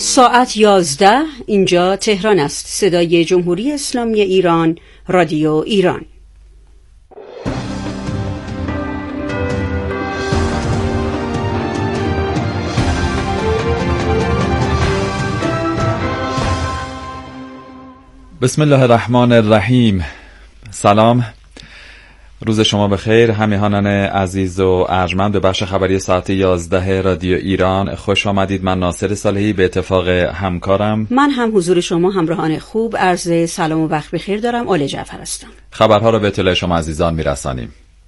ساعت 11 اینجا تهران است. صدای جمهوری اسلامی ایران، رادیو ایران. بسم الله الرحمن الرحیم. سلام، روز شما بخیر همیهانان عزیز و ارجمند به بخش خبری ساعت 11 رادیو ایران. خوش آمدید. من ناصر صالحی به اتفاق همکارم من هم حضور شما همراهان خوب عرض سلام و وقت بخیر دارم. آل جعفر هستم. خبرها را به اطلاع شما عزیزان میرسانیم.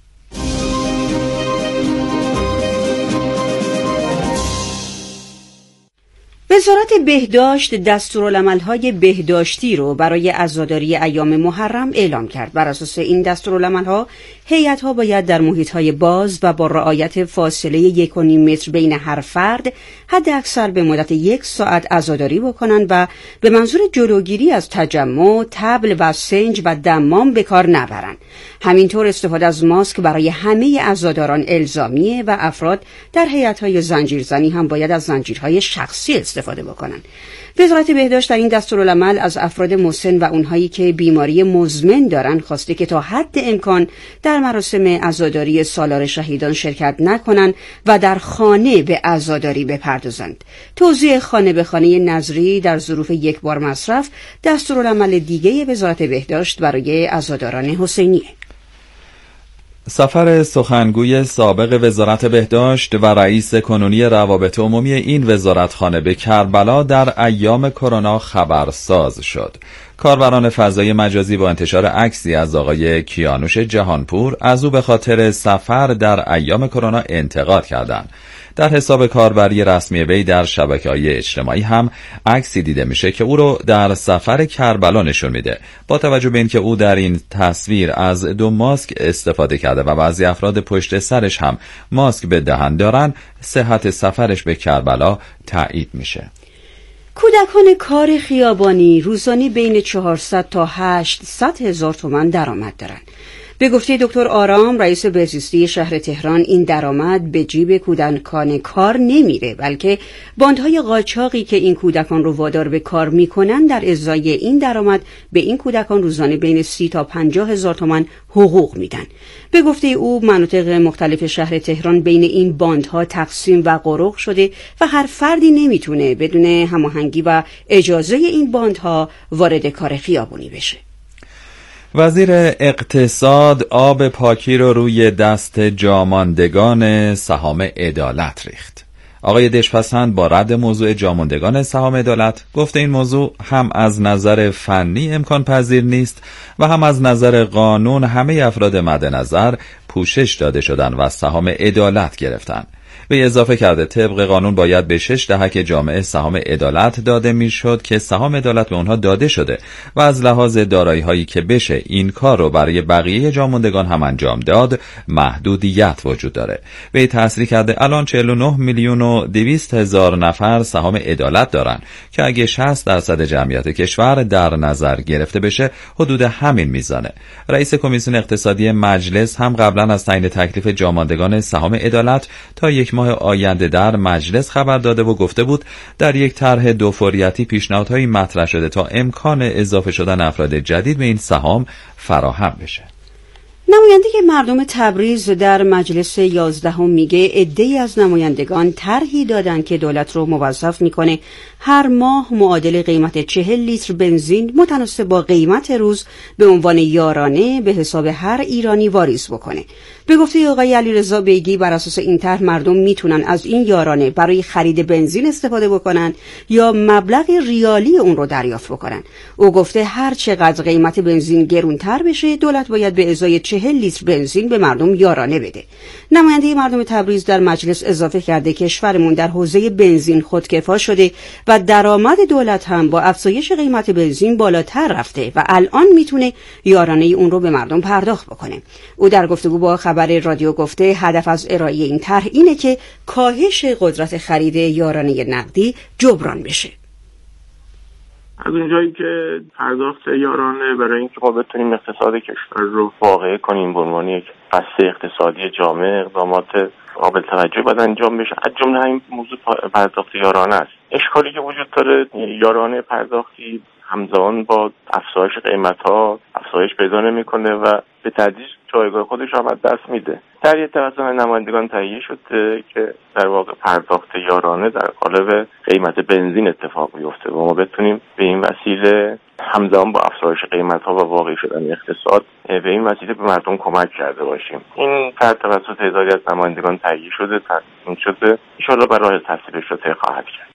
وزارت بهداشت دستورالعمل‌های بهداشتی رو برای عزاداری ایام محرم اعلام کرد. بر اساس این دستورالعمل‌ها هیئت‌ها باید در محیط‌های باز و با رعایت فاصله 1.5 متر بین هر فرد حد اکثر به مدت 1 ساعت عزاداری بکنند و به منظور جلوگیری از تجمع، طبل و سنج و دمام به کار نبرند. همینطور استفاده از ماسک برای همه عزاداران الزامیه و افراد در هیئت‌های زنجیرزنی هم باید از زنجیرهای شخصی استفاده بکنند. وزارت بهداشت در این دستورالعمل از افراد مسن و اونهایی که بیماری مزمن دارن خواسته که تا حد امکان در مراسم عزاداری سالار شهیدان شرکت نکنند و در خانه به عزاداری بپردازند. توزیع خانه به خانه نظری در ظروف یک بار مصرف دستورالعمل دیگه وزارت بهداشت برای عزاداران حسینیه. سفر سخنگوی سابق وزارت بهداشت و رئیس کنونی روابط عمومی این وزارتخانه به کربلا در ایام کرونا خبرساز شد. کاربران فضای مجازی با انتشار عکسی از آقای کیانوش جهانپور از او به خاطر سفر در ایام کرونا انتقاد کردند. در حساب کاربری رسمی وی در شبکه‌های اجتماعی هم عکسی دیده میشه که او رو در سفر کربلا نشون میده. با توجه به اینکه او در این تصویر از 2 ماسک استفاده کرده و بعضی افراد پشت سرش هم ماسک به دهن دارن، صحت سفرش به کربلا تایید میشه. کودکان کار خیابانی روزانه بین 400 تا 800 هزار تومان درآمد دارند. به گفته دکتر آرام رئیس بهزیستی شهر تهران، این درآمد به جیب کودکان کار نمیره، بلکه باندهای قاچاقی که این کودکان رو وادار به کار میکنن در ازای این درآمد به این کودکان روزانه بین 30 تا 50 هزار تومان حقوق میدن. به گفته او مناطق مختلف شهر تهران بین این باندها تقسیم و قرق شده و هر فردی نمیتونه بدون هماهنگی و اجازه این باندها وارد کار خیابانی بشه. وزیر اقتصاد آب پاکی رو روی دست جاماندگان سهام عدالت ریخت. آقای دشپسند با رد موضوع جاماندگان سهام عدالت گفته این موضوع هم از نظر فنی امکان پذیر نیست و هم از نظر قانون همه افراد مد نظر پوشش داده شدن و سهام عدالت گرفتن. به اضافه کرده طبق قانون باید به 6 دهک جامعه سهام عدالت داده میشد که سهام عدالت به اونها داده شده و از لحاظ دارایی هایی که بشه این کار رو برای بقیه جاماندگان هم انجام داد محدودیت وجود داره. به تصریح کرده الان 49,200,000 نفر سهام عدالت دارن که اگه 60% جمعیت کشور در نظر گرفته بشه حدود همین میزانه. رئیس کمیسیون اقتصادی مجلس هم قبلا از تعیین تکلیف جاماندگان سهام عدالت تا 1 ماه آینده در مجلس خبر داده و گفته بود در یک طرح دوفوریتی پیشنهادهایی مطرح شده تا امکان اضافه شدن افراد جدید به این سهام فراهم بشه. نماینده مردم تبریز در مجلس 11 میگه عده‌ای از نمایندگان طرحی دادن که دولت رو موظف میکنه هر ماه معادل قیمت 40 لیتر بنزین متناسب با قیمت روز به عنوان یارانه به حساب هر ایرانی واریز بکنه. به گفته آقای علیرضا بیگی بر اساس این طرح مردم میتونن از این یارانه برای خرید بنزین استفاده بکنن یا مبلغ ریالی اون رو دریافت بکنن. او گفته هر چقدر قیمت بنزین گرونتر بشه دولت باید به ازای 40 لیتر بنزین به مردم یارانه بده. نماینده مردم تبریز در مجلس اضافه کرده کشورمون در حوزه بنزین خودکفا شده و درآمد دولت هم با افزایش قیمت بنزین بالاتر رفته و الان میتونه یارانه اون رو به مردم پرداخت بکنه. او در گفتگو با خبر رادیو گفته هدف از ارائه این طرح اینه که کاهش قدرت خرید یارانه نقدی جبران بشه. از اونجایی که پرداخت یارانه برای اینکه ما بتونیم اقتصاد کشور رو واقعی کنیم به عنوان یک بسته اقتصادی جامع، اقدامات قابل توجه باید انجام بشه. از جمله همین موضوع پرداخت یارانه است. اشکالی که وجود داره، یارانه پرداختی همزمان با افزایش قیمت‌ها افزایش پیدا نمی‌کنه و به تدریج جایگاه خودش هم از دست میده. در یک توسط نمایندگان تهیه شده که در واقع پرداخت یارانه در قالب قیمت بنزین اتفاق بیفته و ما بتونیم به این وسیله همزمان با افزایش قیمت‌ها و واقعی شدن اقتصاد به این وسیله به مردم کمک کرده باشیم. این توسط تعدادی از نمایندگان تهیه شده، تصمیم شده، ان شاءالله برای تصویبش رو طی خواهد کرد.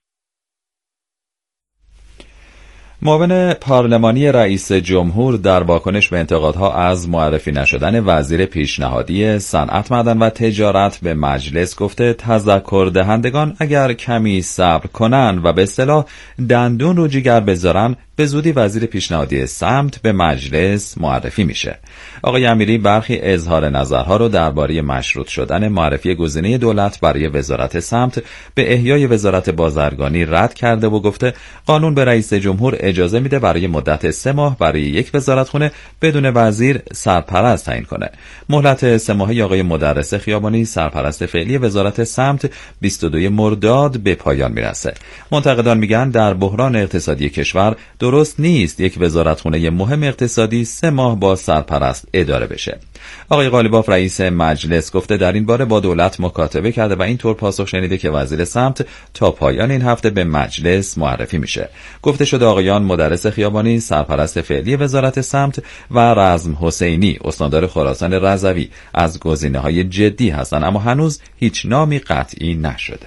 معاون پارلمانی رئیس جمهور در واکنش به انتقادها از معرفی نشدن وزیر پیشنهادی صنعت، معدن و تجارت به مجلس گفته تذکر دهندگان اگر کمی صبر کنن و به اصطلاح دندون رو جگر بذارن به زودی وزیر پیشنهادی سمت به مجلس معرفی میشه. آقای امیری برخی اظهار نظرها رو درباره مشروط شدن معرفی گزینه دولت برای وزارت سمت به احیای وزارت بازرگانی رد کرده و گفته قانون به رئیس جمهور اجازه میده برای مدت 3 ماه برای یک وزارتخونه بدون وزیر سرپرست تعیین کنه. مهلت 3 ماهه آقای مدرس خیابانی سرپرست فعلی وزارت سمت 22 مرداد به پایان میرسه. منتقدان میگن در بحران اقتصادی کشور درست نیست یک وزارتخونه مهم اقتصادی 3 ماه با سرپرست اداره بشه. آقای قالیباف رئیس مجلس گفته در این باره با دولت مکاتبه کرده و اینطور پاسخ شنیده که وزیر سمت تا پایان این هفته به مجلس معرفی میشه. گفته شده آقایان مدرس خیابانی سرپرست فعلی وزارت سمت و رزم حسینی استاندار خراسان رضوی از گزینه‌های جدی هستند، اما هنوز هیچ نامی قطعی نشده.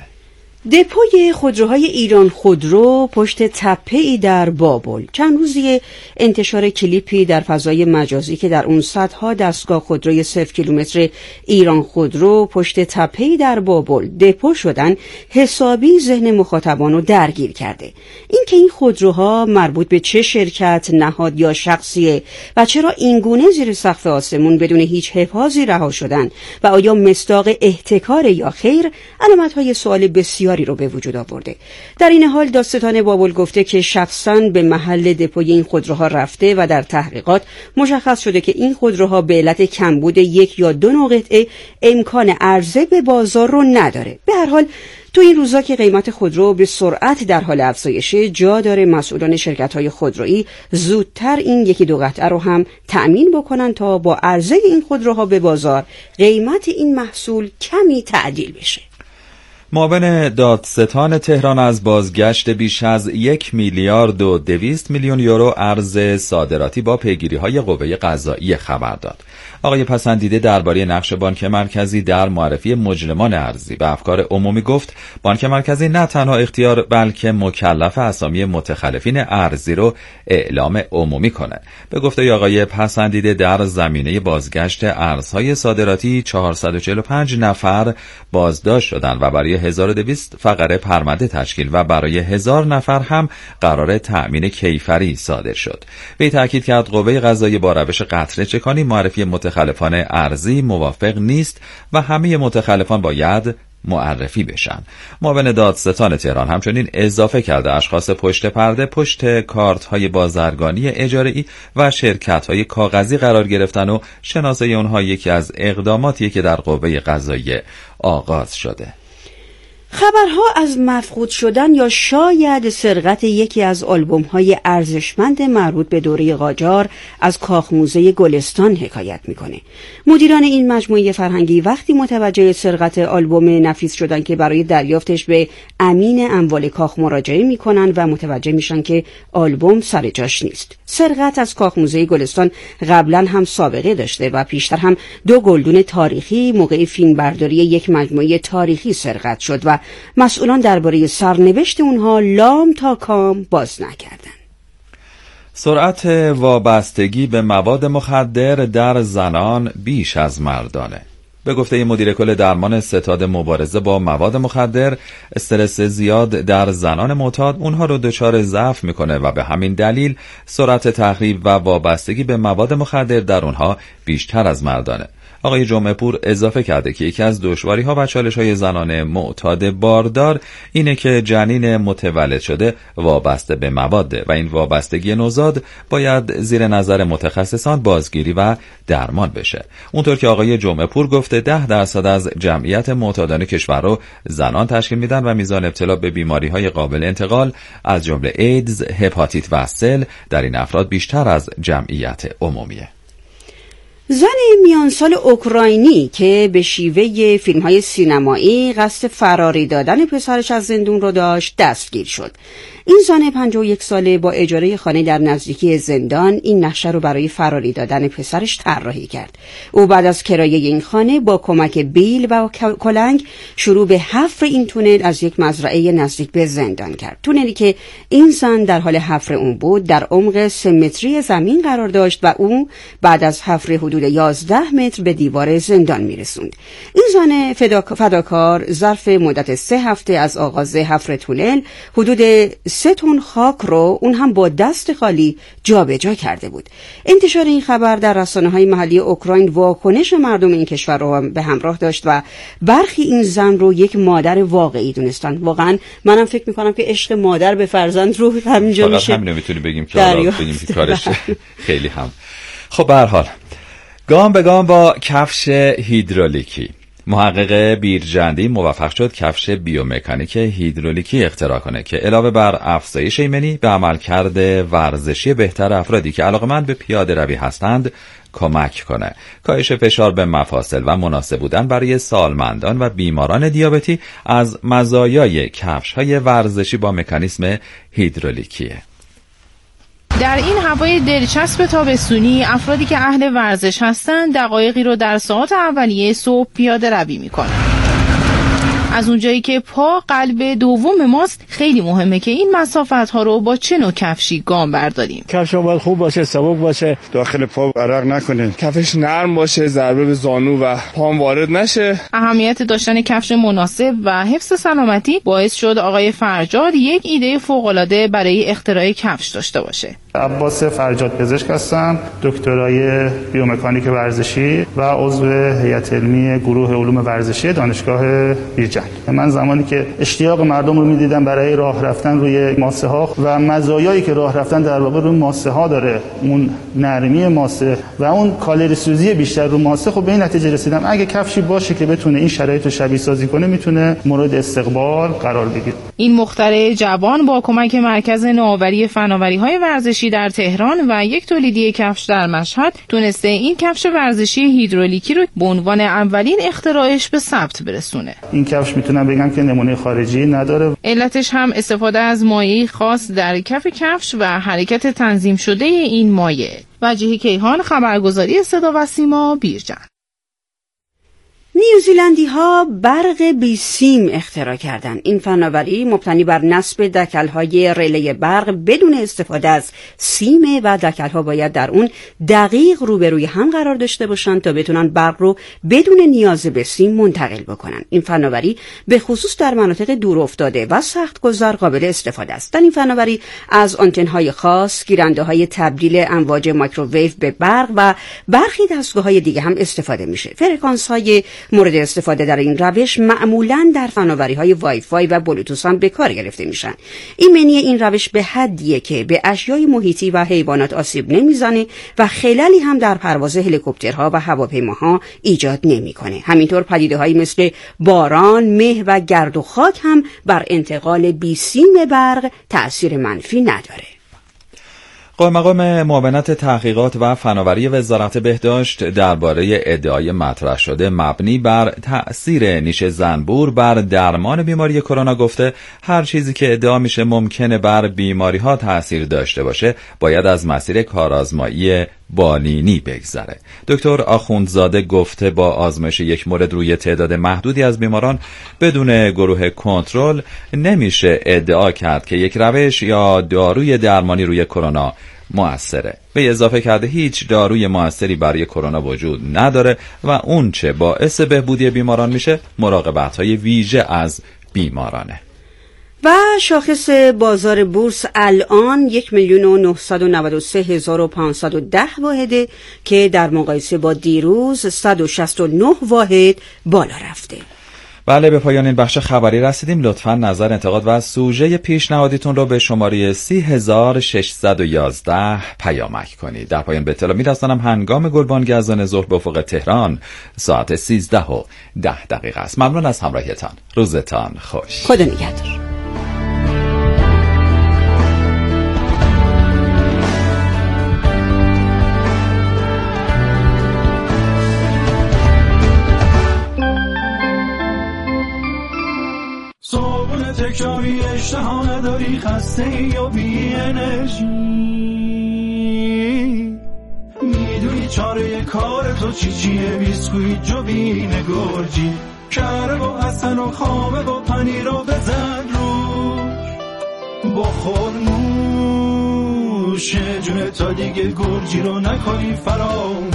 دپوی خودروهای ایران خودرو پشت تپه‌ای در بابل. چند روزی انتشار کلیپی در فضای مجازی که در اون صدها دستگاه خودروی 0 کیلومتر ایران خودرو پشت تپه‌ای در بابل دپو شدن حسابی ذهن مخاطبانو درگیر کرده. این که این خودروها مربوط به چه شرکت، نهاد یا شخصیه و چرا اینگونه زیر سقف آسمون بدون هیچ حفاظی رها شدن و آیا مصداق احتکار یا خیر، علامت‌های سوال بسیار رو به وجود آورده. در این حال دادستان بابل گفته که شخصاً به محل دپوی این خودروها رفته و در تحقیقات مشخص شده که این خودروها به علت کمبود 1 یا 2 نوع قطعه امکان عرضه به بازار رو نداره. به هر حال تو این روزا که قیمت خودرو به سرعت در حال افزایشه، جا داره مسئولان شرکت‌های خودرویی زودتر این 1-2 قطعه رو هم تأمین بکنن تا با عرضه این خودروها به بازار قیمت این محصول کمی تعدیل بشه. معاون دادستان تهران از بازگشت بیش از 1 میلیارد و 200 میلیون یورو ارز صادراتی با پیگیری‌های قوه قضاییه خبر داد. آقای پسندیده درباره نقش بانک مرکزی در معرفی مجرمان ارزی به افکار عمومی گفت بانک مرکزی نه تنها اختیار بلکه مکلف اسامی متخلفین ارزی رو اعلام عمومی کنه. به گفته آقای پسندیده در زمینه بازگشت ارزهای صادراتی 445 نفر بازداشت شدند و برای 1200 فقره پرونده تشکیل و برای 1000 نفر هم قرار تأمین کیفری صادر شد. به تأکید کرد قوه قضاییه با روش قطره چکانی معرفی متخلفان ارزی موافق نیست و همه متخلفان باید معرفی بشن. معاون دادستان تهران همچنین اضافه کرده اشخاص پشت پرده پشت کارت های بازرگانی اجاره‌ای و شرکت های کاغذی قرار گرفتن و شناسایی اونها یکی از اقداماتیه که در قوه قضاییه آغاز شده. خبرها از مفقود شدن یا شاید سرقت یکی از آلبوم‌های ارزشمند مربوط به دوره قاجار از کاخ موزه گلستان حکایت میکنه. مدیران این مجموعه فرهنگی وقتی متوجه سرقت آلبوم نفیس شدن که برای دریافتش به امین اموال کاخ مراجعه میکنن و متوجه میشن که آلبوم سر جاش نیست. سرقت از کاخ موزه گلستان قبلا هم سابقه داشته و پیشتر هم 2 گلدون تاریخی موقع فیلمبرداری یک مجموعه تاریخی سرقت شد و مسئولان درباره سرنوشت اونها لام تا کام باز نکردند. سرعت وابستگی به مواد مخدر در زنان بیش از مردانه. به گفته مدیر کل درمان ستاد مبارزه با مواد مخدر، استرس زیاد در زنان معتاد اونها رو دچار ضعف میکنه و به همین دلیل سرعت تخریب و وابستگی به مواد مخدر در اونها بیشتر از مردانه. آقای جمعه پور اضافه کرده که یکی از دشواری‌ها و چالش‌های زنان معتاد باردار اینه که جنین متولد شده وابسته به مواده و این وابستگی نوزاد باید زیر نظر متخصصان بازگیری و درمان بشه. اونطور که آقای جمعه پور گفته 10% از جمعیت معتادان کشور رو زنان تشکیل میدن و میزان ابتلا به بیماری‌های قابل انتقال از جمله ایدز، هپاتیت و سل در این افراد بیشتر از جمعیت عمومیه. زن میانسال اوکراینی که به شیوه فیلم‌های سینمایی قصد فراری دادن پسرش از زندون رو داشت دستگیر شد. این زن 51 ساله با اجاره خانه در نزدیکی زندان این نقشه رو برای فراری دادن پسرش طراحی کرد. او بعد از کرایه این خانه با کمک بیل و کلنگ شروع به حفر این تونل از یک مزرعه نزدیک به زندان کرد. تونلی که این زن در حال حفر اون بود در عمق 3 متری زمین قرار داشت و او بعد از حفر حدود 11 متر به دیوار زندان میرسوند. این زن فداکار ظرف مدت 3 هفته از آغاز حفر تونل حدود 3 تن خاک رو اون هم با دست خالی جابجا کرده بود. انتشار این خبر در رسانه‌های محلی اوکراین واکنش مردم این کشور رو به همراه داشت و برخی این زن رو یک مادر واقعی دونستن. واقعا منم فکر می‌کنم که عشق مادر به فرزند رو همینجا میشه. فقط همین رو میتونیم بگیم که بگیم که کارش خیلی هم. خب به هر حال گام به گام با کفش هیدرولیکی محقق بیرجندی موفق شد کفش بیومکانیک هیدرولیکی اختراع کنه که علاوه بر افزایش ایمنی به عملکرد ورزشی بهتر افرادی که علاقه‌مند به پیاده روی هستند کمک کنه. کاهش فشار به مفاصل و مناسب بودن برای سالمندان و بیماران دیابتی از مزایای کفش‌های ورزشی با مکانیزم هیدرولیکیه. در این هوای دلچسب تابستونی افرادی که اهل ورزش هستند دقایقی رو در ساعات اولیه صبح پیاده روی میکنند. از اونجایی که پا قلب دوم ماست خیلی مهمه که این مسافت ها رو با چه نوع کفشی گام برداریم. کفش باید خوب باشه، سبک باشه، داخل پا عرق نکنه. کفش نرم باشه، ضربه به زانو و پام وارد نشه. اهمیت داشتن کفش مناسب و حفظ سلامتی باعث شد آقای فرجاد یک ایده فوق‌العاده برای اختراع کفش داشته باشه. عباس فرجاد پزشک هستم، دکترای بیومکانیک ورزشی و عضو هیئت علمی گروه علوم ورزشی دانشگاه بیرجند. من زمانی که اشتیاق مردم رو می‌دیدم برای راه رفتن روی ماسه ها و مزایایی که راه رفتن در واقع روی ماسه ها داره، اون نرمی ماسه و اون کالری سوزی بیشتر رو ماسه، خب به این نتیجه رسیدم اگه کفشی باشه که بتونه این شرایط رو شبیه سازی کنه میتونه مورد استقبال قرار بگیره. این مخترع جوان با کمک مرکز نوآوری فناوری‌های ورزشی در تهران و یک تولیدی کفش در مشهد تونسته این کفش ورزشی هیدرولیکی رو به عنوان اولین اختراعش به ثبت برسونه. این کفش میتونم بگم که نمونه خارجی نداره. علتش هم استفاده از مایع خاص در کف کفش و حرکت تنظیم شده این مایع. وجیه کیهان، خبرگزاری صدا و سیما، بیرجند. نیوزیلندی ها برق بی سیم اختراع کردند. این فناوری مبتنی بر نصب دکل‌های رله برق بدون استفاده از سیم و دکل‌ها باید در اون دقیق روبروی هم قرار داشته باشند تا بتونن برق رو بدون نیاز به سیم منتقل بکنن. این فناوری به خصوص در مناطق دورافتاده و سخت‌گذر قابل استفاده است. در این فناوری از آنتن‌های خاص، گیرنده‌های تبدیل امواج مایکروویو به برق و برخی دستگاه‌های دیگه هم استفاده میشه. فرکانس‌های مورد استفاده در این روش معمولاً در فناوری‌های وای فای و بلوتوث هم به کار گرفته میشن. ایمنی این روش به حدیه که به اشیای محیطی و حیوانات آسیب نمیزنه و خللی هم در پرواز هلیکوپترها و هواپیماها ایجاد نمیکنه. همینطور پدیده‌هایی مثل باران، مه و گرد و خاک هم بر انتقال بی سیم برق تأثیر منفی نداره. قائم مقام معاونت تحقیقات و فناوری وزارت بهداشت درباره ادعای مطرح شده مبنی بر تأثیر نیش زنبور بر درمان بیماری کرونا گفته هر چیزی که ادعا میشه ممکنه بر بیماری ها تأثیر داشته باشه باید از مسیر کارآزمایی بالینی بگذره. دکتر آخوندزاده گفته با آزمایش یک مورد روی تعداد محدودی از بیماران بدون گروه کنترل نمیشه ادعا کرد که یک روش یا داروی درمانی روی کرونا مؤثره. به اضافه کرده هیچ داروی مؤثری برای کرونا وجود نداره و اون چه باعث بهبودی بیماران میشه مراقبت‌های ویژه از بیمارانه. و شاخص بازار بورس الان 1,993,510 واحده که در مقایسه با دیروز 169 واحد بالا رفته. بله، به پایان این بخش خبری رسیدیم. لطفاً نظر، انتقاد و سوژه پیشنهادیتون رو به شماره 30611 پیامک کنید. در پایان به اطلاع می‌رسانم هنگام گلبانگ اذان ظهر به افق تهران ساعت 13:10 است. ممنون از همراهیتان. روزتان خوش. خدا نگهدار. تکراری اشتها نداری، خسته ای یا بی انرژی، میدونی چاره کار تو چیه؟ بیسکویت جوین گرجی، کره و حسن و خامه و پنیر رو بزن روش، بخور نوش جونه تا دیگه گرجی رو نکنی فراموش.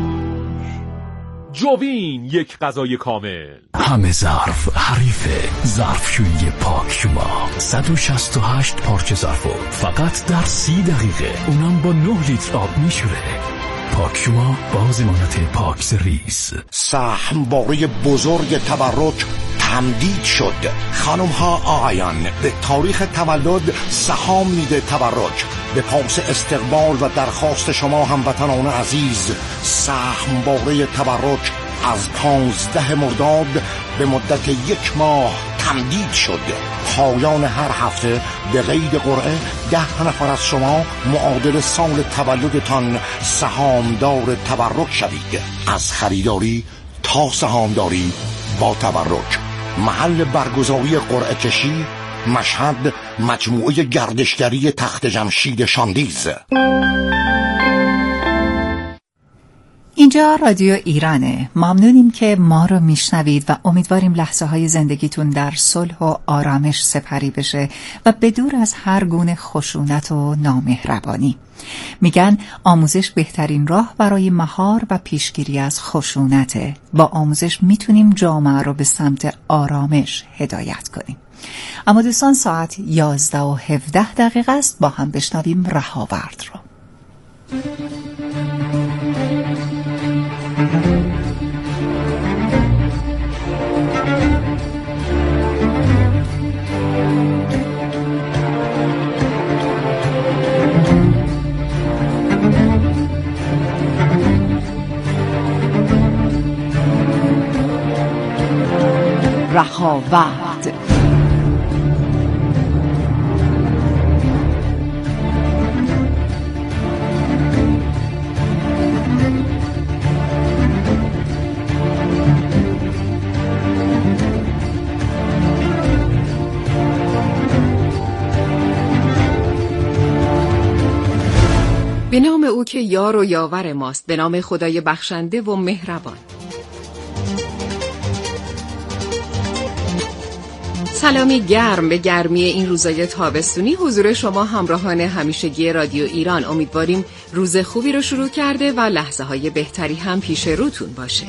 جوین، یک غذای کامل. همه ظرف حریفه. ظرفشویی پاکشما 168 پارچه ظرفو فقط در 30 دقیقه، اونم با 9 لیتر آب میشوره. پاکشما با ضمانت پاکسریز. سهم باره بزرگ تبرک تمدید شد. خانم ها آقایان، به تاریخ تولد سهام میده تبرک. به پاس استقبال و درخواست شما هموطنان عزیز، سهم باره تبرک از 15 مرداد به مدت 1 ماه تمدید شد. پایان هر هفته به قید قرعه 10 نفر از شما معادل سال تولدتان سهامدار تبرک شوید. از خریداری تا سهامداری با تبرک. محل برگزاری قرعه کشی مشهد، مجموعه گردشگری تخت جمشید شاندیز. اینجا رادیو ایرانه. ممنونیم که ما رو میشنوید و امیدواریم لحظه های زندگیتون در صلح و آرامش سپری بشه و بدور از هر گونه خشونت و نامهربانی. میگن آموزش بهترین راه برای مهار و پیشگیری از خشونته. با آموزش میتونیم جامعه رو به سمت آرامش هدایت کنیم. اما دوستان، ساعت 11:17 است. با هم بشنویم رهاورد رو. رهاورد. به نام او که یار و یاور ماست، به نام خدای بخشنده و مهربان. سلامی گرم به گرمی این روزای تابستونی حضور شما همراهان همیشگی رادیو ایران. امیدواریم روز خوبی رو شروع کرده و لحظه های بهتری هم پیش روتون باشه.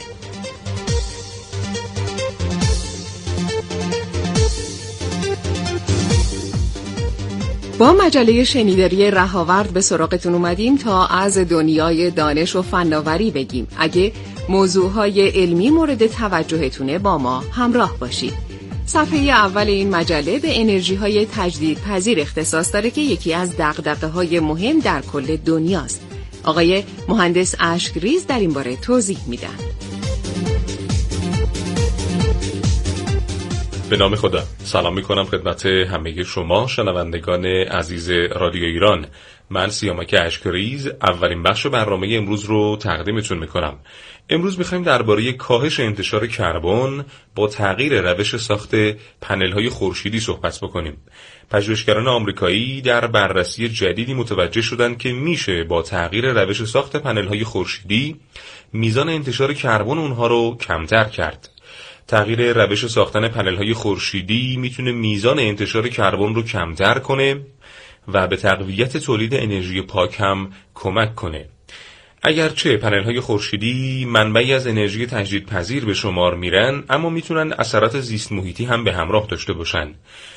با مجله شنیداری رهاورد به سراغتون اومدیم تا از دنیای دانش و فناوری بگیم. اگه موضوعهای علمی مورد توجهتونه با ما همراه باشید. صفحه اول این مجله به انرژی‌های تجدیدپذیر اختصاص داره که یکی از دغدغه‌های مهم در کل دنیاست. آقای مهندس اشکریز در این باره توضیح میدن. به نام خدا سلام میکنم خدمت همه شما شنوندگان عزیز رادیو ایران. من سیامک اشکریز اولین بخش برنامه امروز رو تقدیمتون میکنم. امروز میخوایم درباره کاهش انتشار کربن با تغییر روش ساخت پنل‌های خورشیدی صحبت بکنیم. پژوهشگران آمریکایی در بررسی جدیدی متوجه شدند که میشه با تغییر روش ساخت پنل‌های خورشیدی میزان انتشار کربن اونها رو کمتر کرد. تغییر روش ساختن پنل‌های خورشیدی میتونه میزان انتشار کربن رو کمتر کنه و به تقویت تولید انرژی پاک هم کمک کنه. اگرچه پنل‌های خورشیدی منبعی از انرژی تجدیدپذیر به شمار میرن، اما میتونن اثرات زیست محیطی هم به همراه داشته باشن.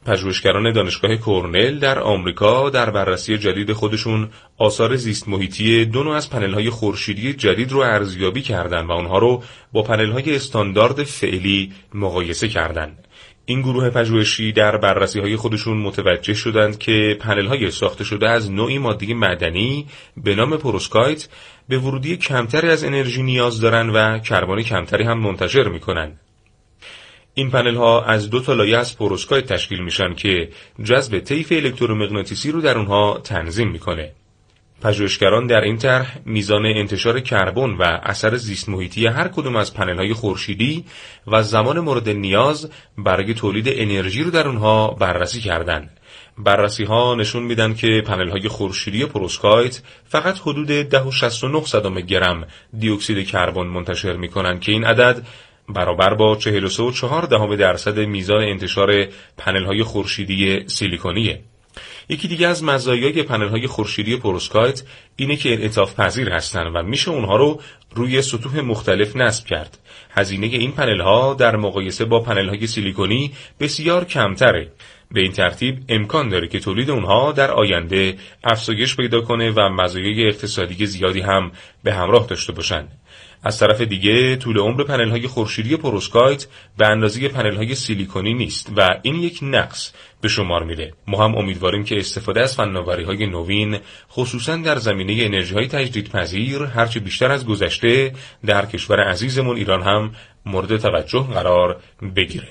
پژوهشگران دانشگاه کرنل در آمریکا در بررسی جدید خودشون آثار زیست محیطی دو نوع از پنل‌های خورشیدی جدید رو ارزیابی کردند و اونها رو با پنل‌های استاندارد فعلی مقایسه کردند. این گروه پژوهشی در بررسی‌های خودشون متوجه شدند که پنل‌های ساخته شده از نوعی ماده معدنی به نام پروسکایت به ورودی کمتری از انرژی نیاز دارن و کربن کمتری هم منتشر می‌کنن. این پنل ها از دو تا لایه از پروسکایت تشکیل میشن که جذب طیف الکترومغناطیسی رو در اونها تنظیم میکنه. پژوهشگران در این طرح میزان انتشار کربن و اثر زیست محیطی هر کدوم از پنل های خورشیدی و زمان مورد نیاز برای تولید انرژی رو در اونها بررسی کردند. بررسی ها نشون میدن که پنل های خورشیدی پروسکایت فقط حدود 10.69 گرم دی اکسید کربن منتشر میکنن که این عدد برابر با 43.4% میزان انتشار پنل‌های خورشیدی سیلیکونیه. یکی دیگه از مزایای پنل‌های خورشیدی پروسکایت اینه که انعطاف پذیر هستن و میشه اونها رو روی سطوح مختلف نصب کرد. هزینه این پنل‌ها در مقایسه با پنل‌های سیلیکونی بسیار کمتره. به این ترتیب امکان داره که تولید اونها در آینده افزایش پیدا کنه و مزایای اقتصادی زیادی هم به همراه داشته باشن. از طرف دیگه طول عمر پنل‌های خورشیدی پروسکایت به اندازه پنل‌های سیلیکونی نیست و این یک نقص به شمار میره. ما هم امیدواریم که استفاده از فناوری‌های نوین خصوصاً در زمینه انرژی‌های تجدیدپذیر هرچه بیشتر از گذشته در کشور عزیزمون ایران هم مورد توجه قرار بگیره.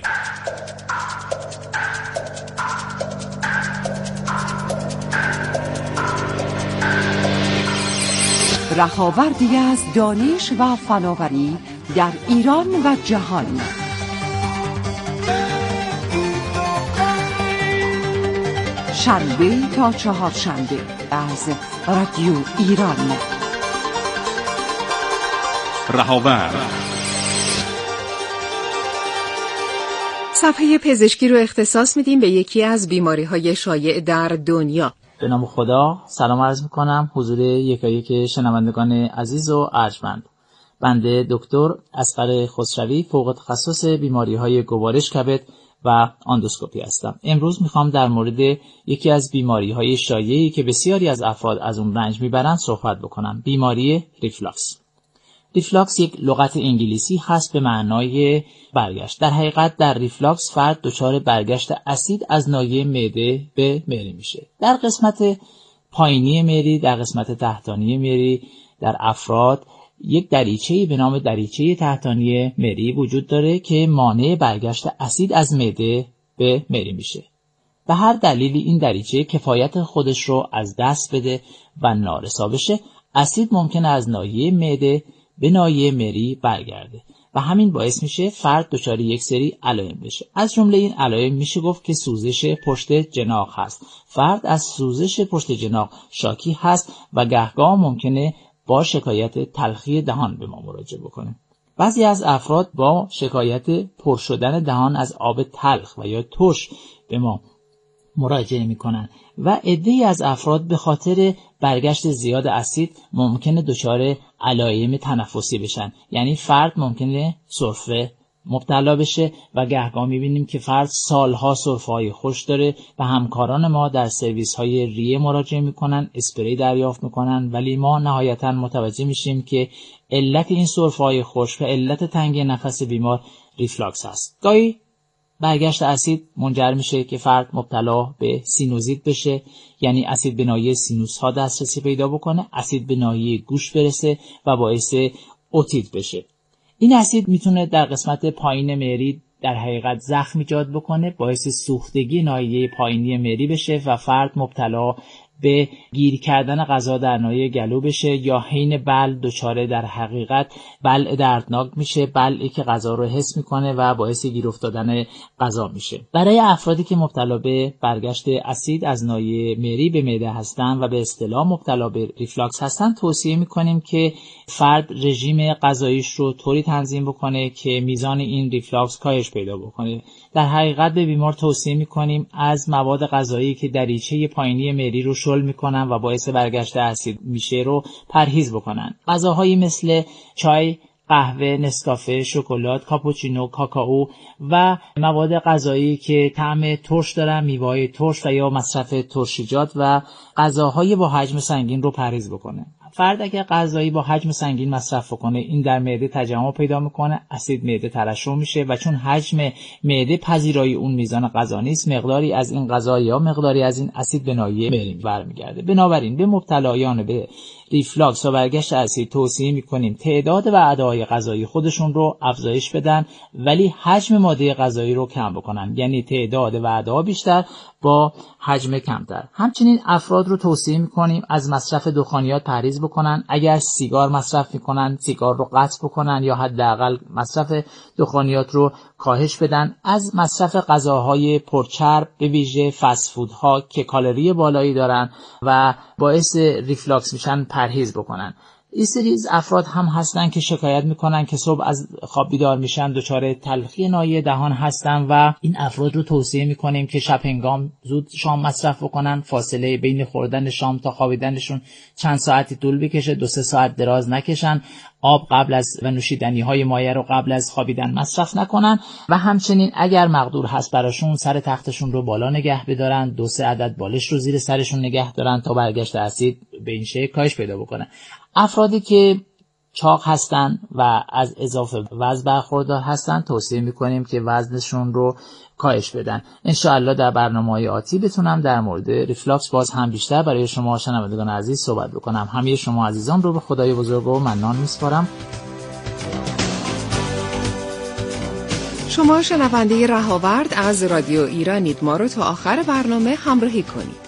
رهاوردی از دانش و فناوری در ایران و جهان. شنبه تا چهارشنبه از رادیو ایران. رهاورد صفحه پزشکی رو اختصاص میدیم به یکی از بیماری‌های شایع در دنیا. به نام خدا سلام عرض میکنم حضور یکایک شنوندگان عزیز و ارجمند. بنده دکتر اصغر خسروی فوق تخصص بیماری‌های گوارش کبد و اندوسکوپی هستم. امروز میخوام در مورد یکی از بیماری‌های شایعی که بسیاری از افراد از اون رنج میبرند صحبت بکنم. بیماری ریفلاکس. ریفلاکس یک لغت انگلیسی هست به معنای برگشت. در حقیقت در ریفلاکس فرد دچار برگشت اسید از ناحیه معده به معده میشه. در قسمت پایینی معده، در قسمت تحتانی معده در افراد یک دریچه‌ای به نام دریچه تحتانی معده وجود داره که مانع برگشت اسید از معده به معده میشه. به هر دلیلی این دریچه کفایت خودش رو از دست بده و نارسا بشه، اسید ممکنه از ناحیه معده به ناحیه مری برگرده و همین باعث میشه فرد دچار یک سری علائم بشه. از جمله این علائم میشه گفت که سوزش پشت جناق هست. فرد از سوزش پشت جناق شاکی هست و گهگاه ممکنه با شکایت تلخی دهان به ما مراجعه بکنه. بعضی از افراد با شکایت پر شدن دهان از آب تلخ و یا ترش به ما مراجعه میکنن و عده‌ای از افراد به خاطر برگشت زیاد اسید ممکنه دچار علائم تنفسی بشن. یعنی فرد ممکنه سرفه مبتلا بشه و گهگاه میبینیم که فرد سالها سرفه‌های خوش داره و همکاران ما در سرویس‌های ریه مراجعه میکنن، اسپری دریافت میکنن، ولی ما نهایتاً متوجه میشیم که علت این سرفه‌های خوش و علت تنگی نفس بیمار ریفلاکس هست. گاهی برگشت اسید منجر میشه که فرد مبتلا به سینوزیت بشه، یعنی اسید به ناحیه سینوس ها دسترسی پیدا بکنه، اسید به ناحیه گوش برسه و باعث اوتیت بشه. این اسید میتونه در قسمت پایین معده در حقیقت زخم ایجاد بکنه، باعث سوختگی ناحیه پایینی معده بشه و فرد مبتلا به گیر کردن غذا در ناحیه گلو بشه یا حین بلع دچار در حقیقت بلع دردناک میشه، بلعی که غذا رو حس میکنه و باعث گیر افتادن غذا میشه. برای افرادی که مبتلا به برگشت اسید از ناحیه معده به معده هستن و به اصطلاح مبتلا به ریفلاکس هستن توصیه میکنیم که فرد رژیم غذاییش رو طوری تنظیم بکنه که میزان این ریفلاکس کاهش پیدا بکنه. در حقیقت به بیمار توصیه میکنیم از مواد غذایی که دریچه پایینی معده رو شل میکنن و باعث برگشت اسید میشه رو پرهیز بکنن. غذاهایی مثل چای، قهوه، نسکافه، شکلات، کاپوچینو، کاکائو و مواد غذایی که طعم ترش دارن، میوه‌های ترش و یا مصرف ترشیجات و غذاهای با حجم سنگین رو پرهیز بکنه. فرد اگر غذایی با حجم سنگین مصرف کنه، این در معده تجمع پیدا میکنه، اسید معده ترشح میشه و چون حجم معده پذیرای اون میزان غذا نیست، مقداری از این غذا یا مقداری از این اسید به ناحیه برمیگرده. بنابراین به مبتلایان به ریفلاکس و برگشت اسید توصیه میکنیم تعداد و اعدای غذایی خودشون رو افزایش بدن ولی حجم ماده غذایی رو کم بکنن، یعنی تعداد و اعدا بیشتر با حجم کمتر. همچنین افراد رو توصیه میکنیم از مصرف دخانیات پرهیز بکنن. اگر سیگار مصرف میکنن، سیگار رو قطع بکنن یا حداقل مصرف دخانیات رو کاهش بدن. از مصرف غذاهای پرچرب به ویژه فست فودها که کالری بالایی دارن و باعث ریفلاکس میشن پرهیز بکنن. این سریز افراد هم هستن که شکایت میکنن که صبح از خواب بیدار میشن دچار تلخی ناحیه دهان هستن و این افراد رو توصیه میکنیم که شب هنگام زود شام مصرف بکنن. فاصله بین خوردن شام تا خوابیدنشون چند ساعتی طول بکشه، 2-3 ساعت دراز نکشن. آب قبل از و نوشیدنی های مایع رو قبل از خوابیدن مصرف نکنن و همچنین اگر مقدور هست براشون سر تختشون رو بالا نگه بدارن، 2-3 عدد بالش رو زیر سرشون نگه دارن تا برگشت اسید به این شکل کاهش پیدا بکنه. افرادی که چاق هستن و از اضافه وزن برخوردار هستن توصیه میکنیم که وزنشون رو کاهش بدن. انشاءالله در برنامه‌های آتی بتونم در مورد ریفلاکس باز هم بیشتر برای شما شنوندگان عزیز صحبت بکنم. همه شما عزیزان رو به خدای بزرگ و منان میسپارم. شما شنونده رهاورد از رادیو ایرانید. ما رو تا آخر برنامه همراهی کنید.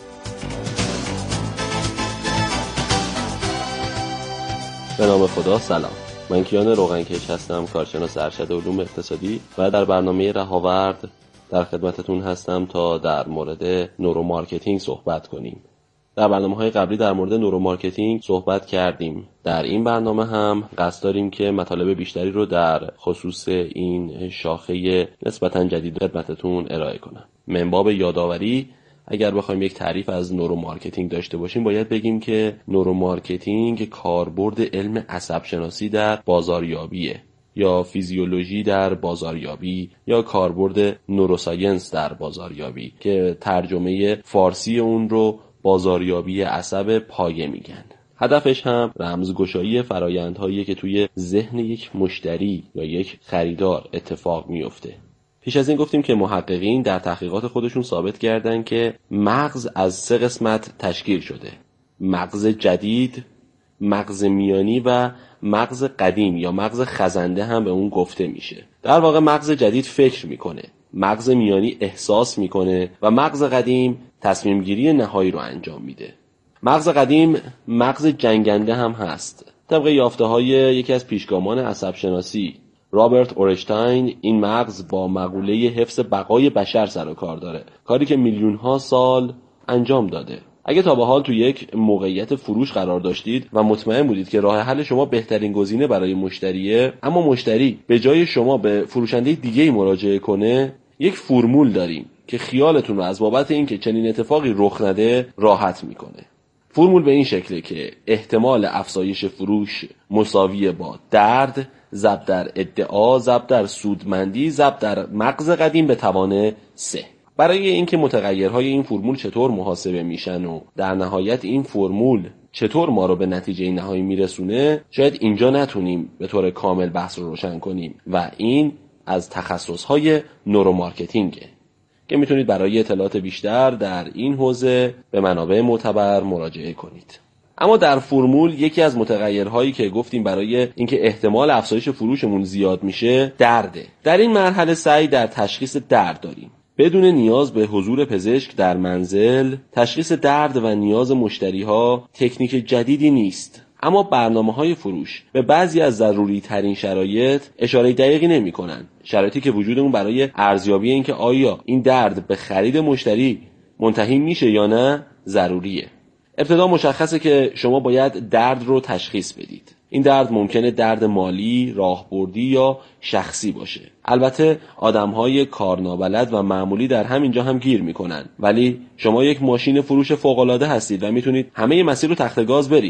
به نام خدا، سلام. من کیان روغنکش هستم، کارشناس ارشد علوم اقتصادی و در برنامه رهاورد در خدمتتون هستم تا در مورد نورومارکتینگ صحبت کنیم. در برنامه‌های قبلی در مورد نورومارکتینگ صحبت کردیم. در این برنامه هم قصد داریم که مطالب بیشتری رو در خصوص این شاخه نسبتاً جدید خدمتتون ارائه کنم. من باب یادآوری اگر بخوایم یک تعریف از نورومارکتینگ داشته باشیم باید بگیم که نورومارکتینگ کاربرد علم عصب شناسی در بازاریابیه یا فیزیولوژی در بازاریابی یا کاربرد نوروساینس در بازاریابی که ترجمه فارسی اون رو بازاریابی عصب پایه میگن. هدفش هم رمزگشایی فرآیندهایی که توی ذهن یک مشتری یا یک خریدار اتفاق میفته. پیش از این گفتیم که محققین در تحقیقات خودشون ثابت کردن که مغز از 3 قسمت تشکیل شده: مغز جدید، مغز میانی و مغز قدیم یا مغز خزنده هم به اون گفته میشه. در واقع مغز جدید فکر میکنه، مغز میانی احساس میکنه و مغز قدیم تصمیم گیری نهایی رو انجام میده. مغز قدیم مغز جنگنده هم هست. طبق یافته‌های یکی از پیشگامان عصب شناسی رابرت اورشتاین، این مغز با مقوله حفظ بقای بشر سر و کار داره، کاری که میلیون‌ها سال انجام داده. اگه تا به حال تو یک موقعیت فروش قرار داشتید و مطمئن بودید که راه حل شما بهترین گزینه برای مشتریه، اما مشتری به جای شما به فروشنده دیگه‌ای مراجعه کنه، یک فرمول داریم که خیالتون رو از بابت اینکه چنین اتفاقی رخ نده راحت میکنه. فرمول به این شکله که احتمال افزایش فروش مساوی با درد ضرب در ادعا ضرب در سودمندی ضرب در مغز قدیم به توان 3. برای اینکه متغیرهای این فرمول چطور محاسبه میشن و در نهایت این فرمول چطور ما رو به نتیجه نهایی میرسونه، شاید اینجا نتونیم به طور کامل بحث رو روشن کنیم و این از تخصصهای نورومارکتینگه که میتونید برای اطلاعات بیشتر در این حوزه به منابع معتبر مراجعه کنید. اما در فرمول یکی از متغیرهایی که گفتیم برای اینکه احتمال افزایش فروشمون زیاد میشه درده. در این مرحله سعی در تشخیص درد داریم. بدون نیاز به حضور پزشک در منزل، تشخیص درد و نیاز مشتری‌ها تکنیک جدیدی نیست. اما برنامه‌های فروش به بعضی از ضروری ترین شرایط اشاره دقیقی نمی‌کنن. شرایطی که وجودمون برای ارزیابی اینکه آیا این درد به خرید مشتری منتهی میشه یا نه ضروریه. ابتدا مشخصه که شما باید درد رو تشخیص بدید. این درد ممکنه درد مالی، راهبردی یا شخصی باشه. البته آدم‌های کارنابلد و معمولی در همینجا هم گیر میکنن، ولی شما یک ماشین فروش فوق‌العاده هستید و میتونید همه مسیر رو تخت گاز برید.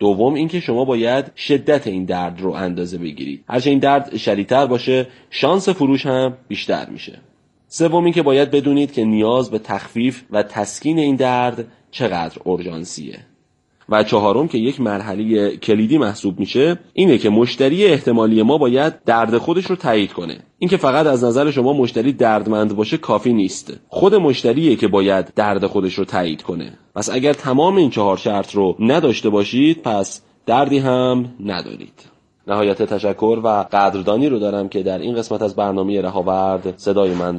دوم اینکه شما باید شدت این درد رو اندازه بگیرید. هرچه این درد شدیدتر باشه شانس فروش هم بیشتر میشه. سوم اینکه باید بدونید که نیاز به تخفیف و تسکین این درد چقدر اورژانسیه. و چهارم که یک مرحله کلیدی محسوب میشه اینه که مشتری احتمالی ما باید درد خودش رو تایید کنه. اینکه فقط از نظر شما مشتری دردمند باشه کافی نیست. خود مشتریه که باید درد خودش رو تایید کنه. پس اگر تمام این 4 شرط رو نداشته باشید پس دردی هم ندارید. نهایت تشکر و قدردانی رو دارم که در این قسمت از برنامه رهاورد صدای من